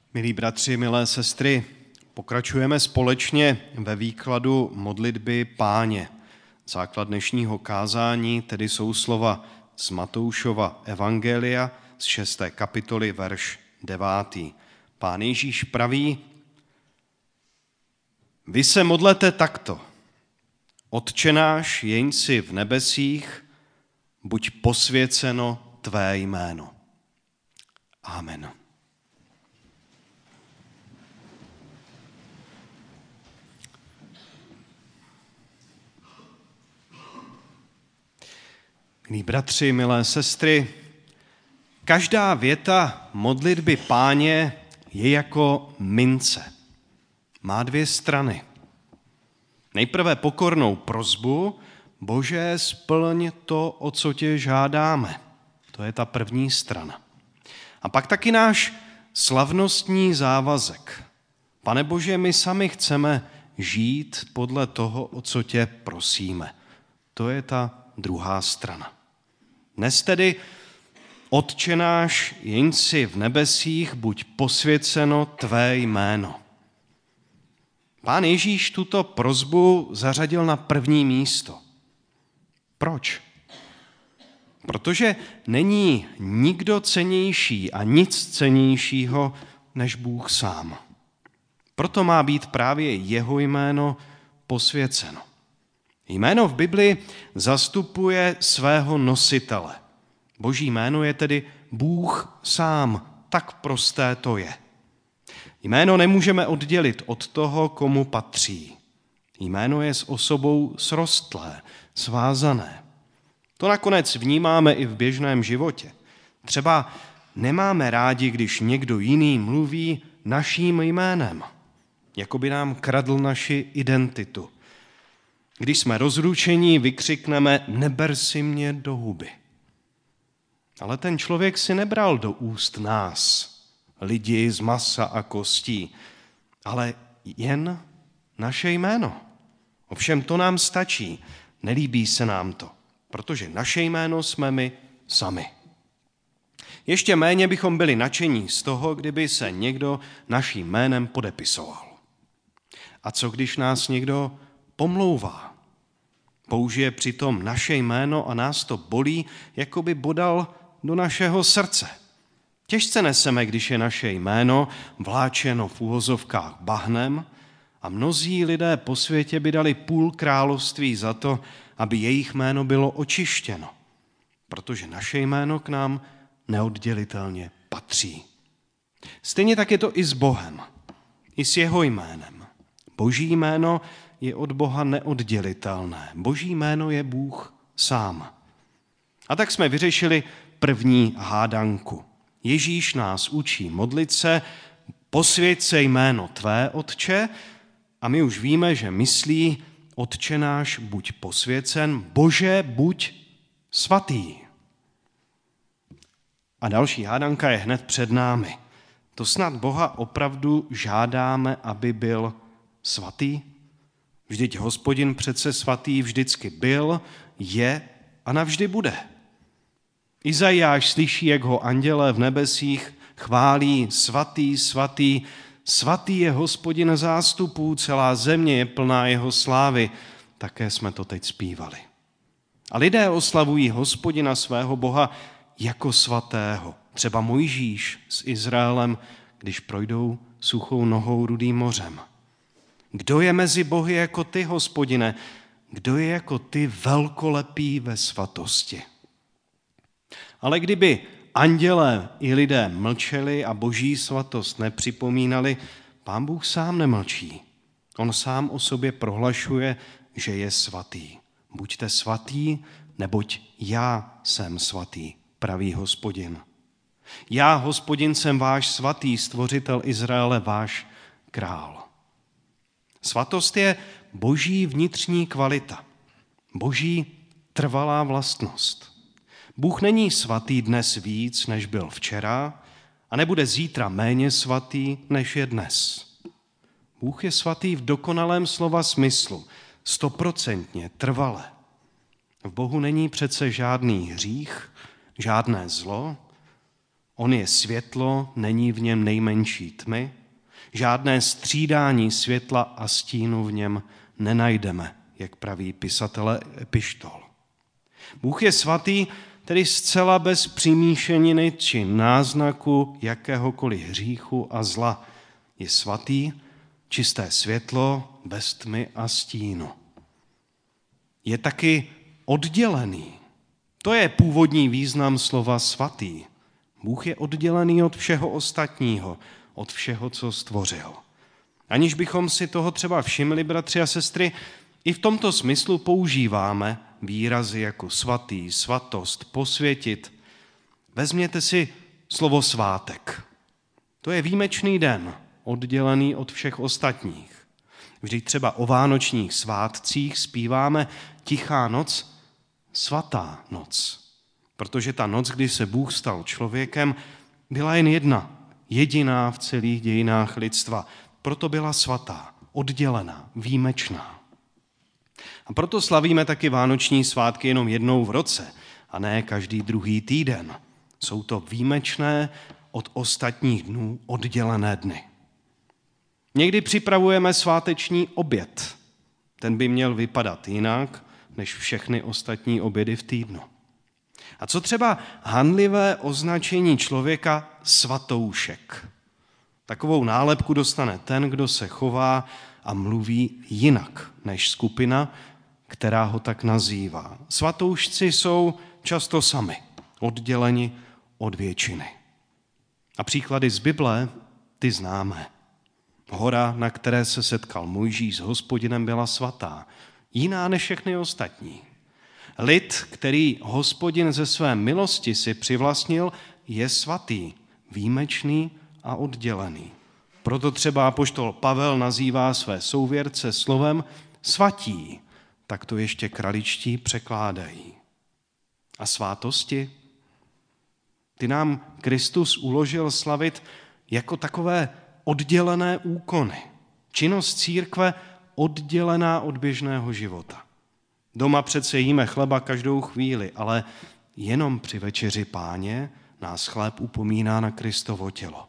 Milí bratři, milé sestry, pokračujeme společně ve výkladu modlitby Páně. Základ dnešního kázání tedy jsou slova z Matoušova evangelia z 6. kapitoly, verš 9. Pán Ježíš praví: Vy se modlete takto. Otče náš, jeň si v nebesích, buď posvěceno tvé jméno. Amen. Milí bratři, milé sestry, každá věta modlitby Páně je jako mince. Má dvě strany. Nejprve pokornou prosbu: Bože, splň to, o co tě žádáme. To je ta první strana. A pak taky náš slavnostní závazek. Pane Bože, my sami chceme žít podle toho, o co tě prosíme. To je ta druhá strana. Dnes tedy: Otče náš, jeň si v nebesích, buď posvěceno tvé jméno. Pán Ježíš tuto prosbu zařadil na první místo. Proč? Protože není nikdo cennější a nic cennějšího než Bůh sám. Proto má být právě jeho jméno posvěceno. Jméno v Bibli zastupuje svého nositele. Boží jméno je tedy Bůh sám, tak prosté to je. Jméno nemůžeme oddělit od toho, komu patří. Jméno je s osobou srostlé, svázané. To nakonec vnímáme i v běžném životě. Třeba nemáme rádi, když někdo jiný mluví naším jménem, jako by nám kradl naši identitu. Když jsme rozrušení, vykřikneme: neber si mě do huby. Ale ten člověk si nebral do úst nás, lidi z masa a kostí, ale jen naše jméno. Ovšem to nám stačí, nelíbí se nám to, protože naše jméno jsme my sami. Ještě méně bychom byli nadšení z toho, kdyby se někdo naším jménem podepisoval. A co když nás někdo pomlouvá? Použije přitom naše jméno a nás to bolí, jako by bodal do našeho srdce. Těžce neseme, když je naše jméno vláčeno v uvozovkách bahnem, a mnozí lidé po světě by dali půl království za to, aby jejich jméno bylo očištěno, protože naše jméno k nám neoddělitelně patří. Stejně tak je to i s Bohem, i s jeho jménem. Boží jméno je od Boha neoddělitelné. Boží jméno je Bůh sám. A tak jsme vyřešili první hádanku. Ježíš nás učí modlit se: posvěť se jméno tvé, Otče, a my už víme, že myslí: Otče náš, buď posvěcen, Bože, buď svatý. A další hádanka je hned před námi. To snad Boha opravdu žádáme, aby byl svatý? Vždyť Hospodin přece svatý vždycky byl, je a navždy bude. Izajáš slyší, jak ho andělé v nebesích chválí: svatý, svatý, svatý je Hospodin zástupů, celá země je plná jeho slávy. Také jsme to teď zpívali. A lidé oslavují Hospodina svého Boha jako svatého. Třeba Mojžíš s Izraelem, když projdou suchou nohou Rudým mořem. Kdo je mezi bohy jako ty, Hospodine? Kdo je jako ty velkolepý ve svatosti? Ale kdyby andělé i lidé mlčeli a boží svatost nepřipomínali, Pán Bůh sám nemlčí. On sám o sobě prohlašuje, že je svatý. Buďte svatý, neboť já jsem svatý, praví Hospodin. Já, Hospodin, jsem váš svatý, stvořitel Izraele, váš král. Svatost je boží vnitřní kvalita, boží trvalá vlastnost. Bůh není svatý dnes víc, než byl včera, a nebude zítra méně svatý, než je dnes. Bůh je svatý v dokonalém slova smyslu, 100% trvale. V Bohu není přece žádný hřích, žádné zlo. On je světlo, není v něm nejmenší tmy, žádné střídání světla a stínu v něm nenajdeme, jak praví pisatele epištol. Bůh je svatý, tedy zcela bez přimíšeniny či náznaku jakéhokoliv hříchu a zla. Je svatý, čisté světlo, bez tmy a stínu. Je taky oddělený. To je původní význam slova svatý. Bůh je oddělený od všeho ostatního, od všeho, co stvořil. Aniž bychom si toho třeba všimli, bratři a sestry, i v tomto smyslu používáme výrazy jako svatý, svatost, posvětit. Vezměte si slovo svátek. To je výjimečný den, oddělený od všech ostatních. Vždyť třeba o vánočních svátcích zpíváme Tichá noc, svatá noc. Protože ta noc, kdy se Bůh stal člověkem, byla jen jedna, jediná v celých dějinách lidstva. Proto byla svatá, oddělená, výjimečná. A proto slavíme taky vánoční svátky jenom jednou v roce a ne každý druhý týden. Jsou to výjimečné od ostatních dnů oddělené dny. Někdy připravujeme sváteční oběd. Ten by měl vypadat jinak než všechny ostatní obědy v týdnu. A co třeba hanlivé označení člověka svatoušek? Takovou nálepku dostane ten, kdo se chová a mluví jinak než skupina, která ho tak nazývá. Svatoušci jsou často sami, odděleni od většiny. A příklady z Bible ty známe. Hora, na které se setkal Mojžíš s Hospodinem, byla svatá, jiná než všechny ostatní. Lid, který Hospodin ze své milosti si přivlastnil, je svatý, výjimečný a oddělený. Proto třeba apoštol Pavel nazývá své souvěrce slovem svatí, tak to ještě kraličtí překládají. A svátosti? Ty nám Kristus uložil slavit jako takové oddělené úkony. Činnost církve oddělená od běžného života. Doma přece jíme chleba každou chvíli, ale jenom při večeři Páně nás chléb upomíná na Kristovo tělo.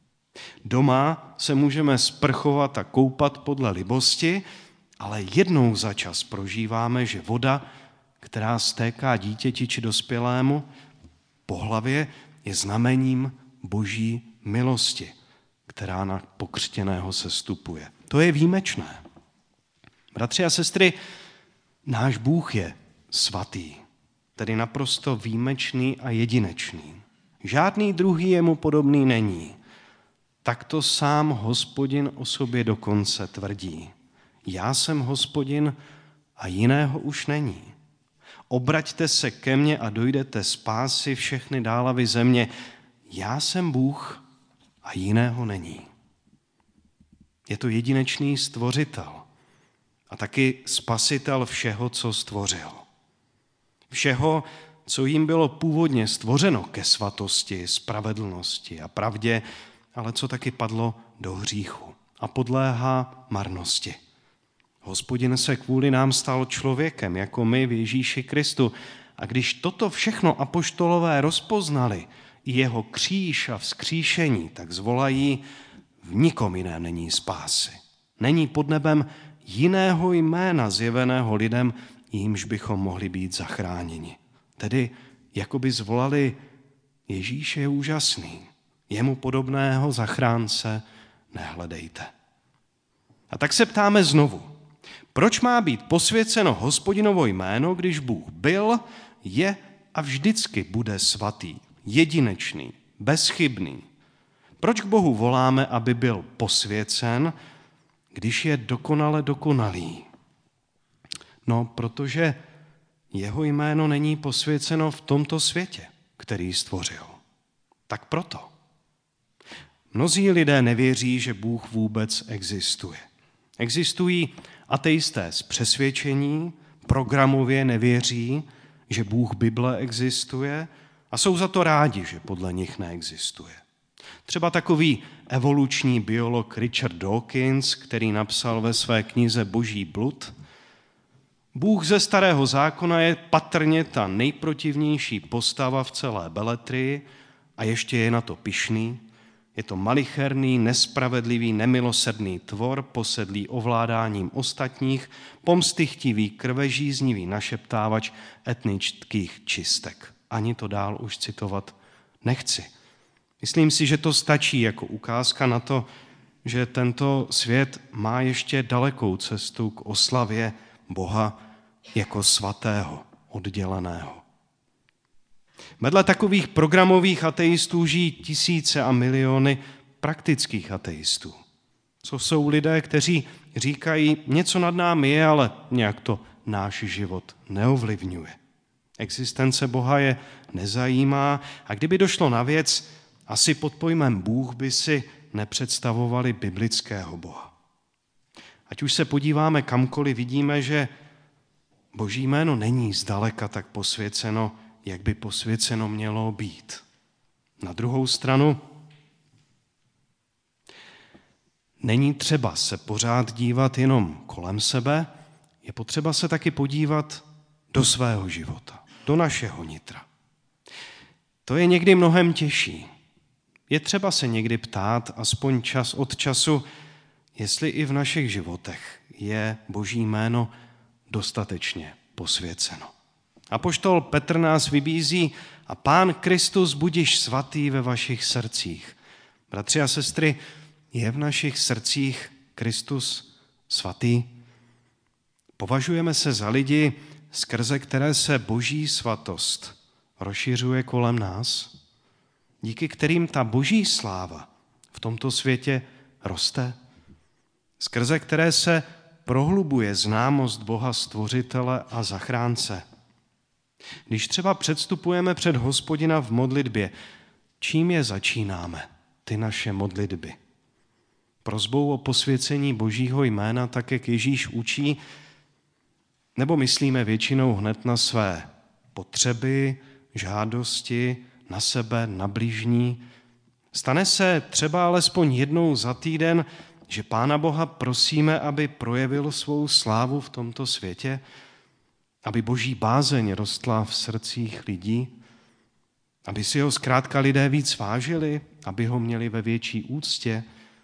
Doma se můžeme sprchovat a koupat podle libosti, ale jednou za čas prožíváme, že voda, která stéká dítěti či dospělému po hlavě, je znamením Boží milosti, která na pokřtěného sestupuje. To je výjimečné. Bratři a sestry, náš Bůh je svatý, tedy naprosto výjimečný a jedinečný. Žádný druhý jemu podobný není. Tak to sám Hospodin o sobě dokonce tvrdí. Já jsem Hospodin a jiného už není. Obraťte se ke mně a dojdete spásy všechny dálavy země. Já jsem Bůh a jiného není. Je to jedinečný stvořitel a taky spasitel všeho, co stvořil. Všeho, co jim bylo původně stvořeno ke svatosti, spravedlnosti a pravdě, ale co taky padlo do hříchu a podléhá marnosti. Hospodin se kvůli nám stal člověkem, jako my v Ježíši Kristu. A když toto všechno apoštolové rozpoznali, i jeho kříž a vzkříšení, tak zvolají, v nikom jiném není spásy. Není pod nebem jiného jména zjeveného lidem, jímž bychom mohli být zachráněni. Tedy jakoby zvolali, Ježíš je úžasný, jemu podobného zachránce nehledejte. A tak se ptáme znovu, proč má být posvěceno Hospodinovo jméno, když Bůh byl, je a vždycky bude svatý, jedinečný, bezchybný? Proč k Bohu voláme, aby byl posvěcen, když je dokonale dokonalý? No, protože jeho jméno není posvěceno v tomto světě, který stvořil. Tak proto. Mnozí lidé nevěří, že Bůh vůbec existuje. Existují ateisté z přesvědčení, programově nevěří, že Bůh Bible existuje a jsou za to rádi, že podle nich neexistuje. Třeba takový evoluční biolog Richard Dawkins, který napsal ve své knize Boží blud, Bůh ze Starého zákona je patrně ta nejprotivnější postava v celé beletrii a ještě je na to pyšný. Je to malicherný, nespravedlivý, nemilosrdný tvor, posedlý ovládáním ostatních, pomstychtivý, krvežíznivý našeptávač etnických čistek. Ani to dál už citovat nechci. Myslím si, že to stačí jako ukázka na to, že tento svět má ještě dalekou cestu k oslavě Boha jako svatého, odděleného. Vedle takových programových ateistů žijí tisíce a miliony praktických ateistů. Co jsou lidé, kteří říkají, něco nad námi je, ale nějak to náš život neovlivňuje. Existence Boha je nezajímá a kdyby došlo na věc, asi pod pojmem Bůh by si nepředstavovali biblického Boha. Ať už se podíváme kamkoliv, vidíme, že Boží jméno není zdaleka tak posvěceno, jak by posvěceno mělo být. Na druhou stranu, není třeba se pořád dívat jenom kolem sebe, je potřeba se taky podívat do svého života, do našeho nitra. To je někdy mnohem těžší. Je třeba se někdy ptát, aspoň čas od času, jestli i v našich životech je Boží jméno dostatečně posvěceno. Apoštol Petr nás vybízí a Pán Kristus budiš svatý ve vašich srdcích. Bratři a sestry, je v našich srdcích Kristus svatý? Považujeme se za lidi, skrze které se Boží svatost rozšiřuje kolem nás, díky kterým ta Boží sláva v tomto světě roste, skrze které se prohlubuje známost Boha Stvořitele a Zachránce. Když třeba předstupujeme před Hospodina v modlitbě, čím je začínáme, ty naše modlitby? Prosbou o posvěcení Božího jména, tak jak Ježíš učí, nebo myslíme většinou hned na své potřeby, žádosti, na sebe, na bližní? Stane se třeba alespoň jednou za týden, že Pána Boha prosíme, aby projevil svou slávu v tomto světě, aby Boží bázeň rostla v srdcích lidí, aby si ho zkrátka lidé víc vážili, aby ho měli ve větší úctě.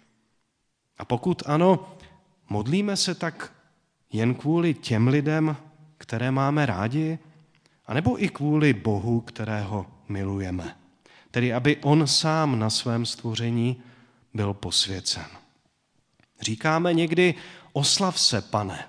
A pokud ano, modlíme se tak jen kvůli těm lidem, které máme rádi, anebo i kvůli Bohu, kterého milujeme. Tedy aby on sám na svém stvoření byl posvěcen. Říkáme někdy, oslav se, Pane.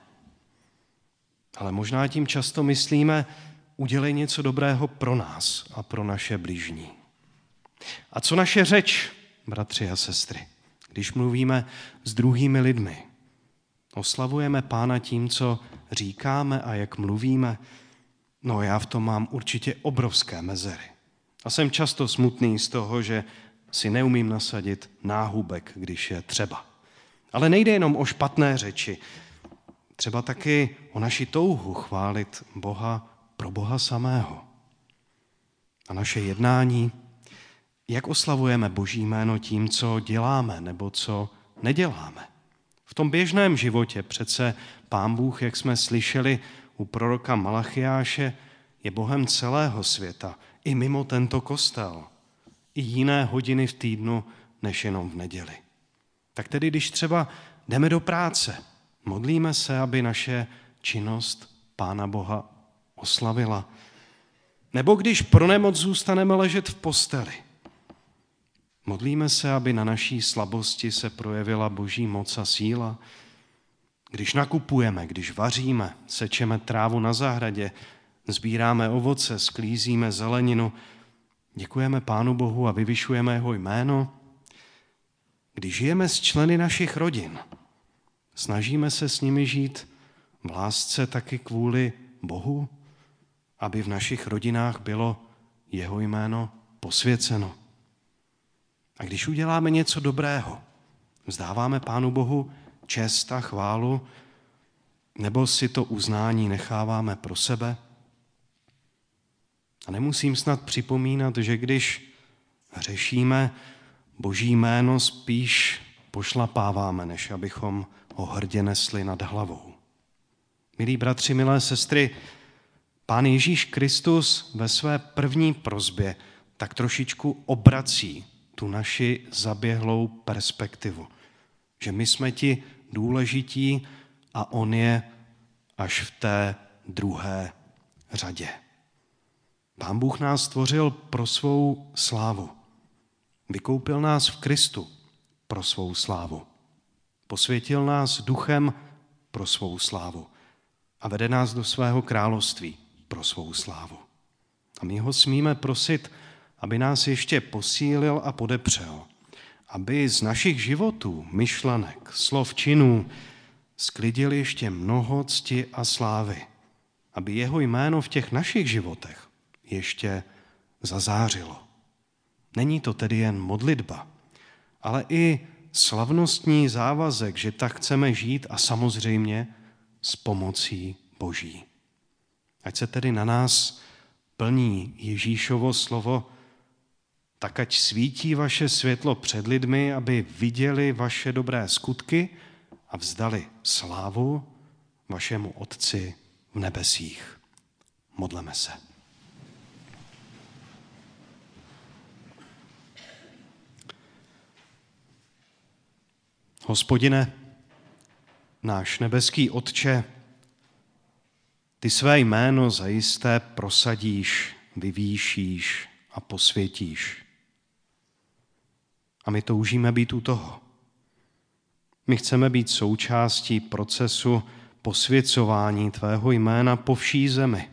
Ale možná tím často myslíme, udělej něco dobrého pro nás a pro naše bližní. A co naše řeč, bratři a sestry, když mluvíme s druhými lidmi? Oslavujeme Pána tím, co říkáme a jak mluvíme? No, já v tom mám určitě obrovské mezery. A jsem často smutný z toho, že si neumím nasadit náhubek, když je třeba. Ale nejde jenom o špatné řeči, třeba taky o naši touhu chválit Boha pro Boha samého. A naše jednání, jak oslavujeme Boží jméno tím, co děláme nebo co neděláme. V tom běžném životě přece Pán Bůh, jak jsme slyšeli u proroka Malachiáše, je Bohem celého světa, i mimo tento kostel, i jiné hodiny v týdnu, než jenom v neděli. Tak tedy, když třeba jdeme do práce, modlíme se, aby naše činnost Pána Boha oslavila. Nebo když pro nemoc zůstaneme ležet v posteli, modlíme se, aby na naší slabosti se projevila Boží moc a síla. Když nakupujeme, když vaříme, sečeme trávu na zahradě, sbíráme ovoce, sklízíme zeleninu, děkujeme Pánu Bohu a vyvyšujeme jeho jméno. Když žijeme s členy našich rodin, snažíme se s nimi žít v lásce taky kvůli Bohu, aby v našich rodinách bylo jeho jméno posvěceno. A když uděláme něco dobrého, vzdáváme Pánu Bohu čest a chválu, nebo si to uznání necháváme pro sebe? A nemusím snad připomínat, že když hřešíme, Boží jméno spíš pošlapáváme, než abychom ho hrdě nesli nad hlavou. Milí bratři, milé sestry, Pán Ježíš Kristus ve své první prosbě tak trošičku obrací tu naši zaběhlou perspektivu. Že my jsme ti důležití a on je až v té druhé řadě. Pán Bůh nás stvořil pro svou slávu. Vykoupil nás v Kristu pro svou slávu. Posvětil nás duchem pro svou slávu a vede nás do svého království pro svou slávu. A my ho smíme prosit, aby nás ještě posílil a podepřel, aby z našich životů, myšlenek, slov, činů sklidil ještě mnoho cti a slávy, aby jeho jméno v těch našich životech ještě zazářilo. Není to tedy jen modlitba, ale i slavnostní závazek, že tak chceme žít a samozřejmě s pomocí Boží. Ať se tedy na nás plní Ježíšovo slovo, tak ať svítí vaše světlo před lidmi, aby viděli vaše dobré skutky a vzdali slávu vašemu Otci v nebesích. Modleme se. Hospodine, náš nebeský Otče, ty své jméno zajisté prosadíš, vyvýšíš a posvětíš. A my toužíme být u toho. My chceme být součástí procesu posvěcování tvého jména po vší zemi.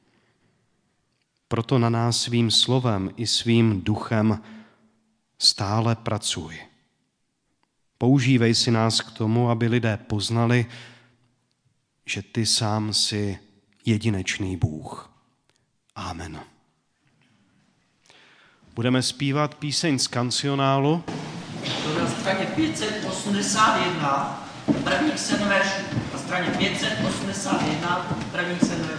Proto na nás svým slovem i svým duchem stále pracuj. Používej si nás k tomu, aby lidé poznali, že ty sám jsi jedinečný Bůh. Amen. Budeme zpívat píseň z kancionálu. To je na straně 581, prvních 7 veršů. Na straně 581, prvních 7 veršů.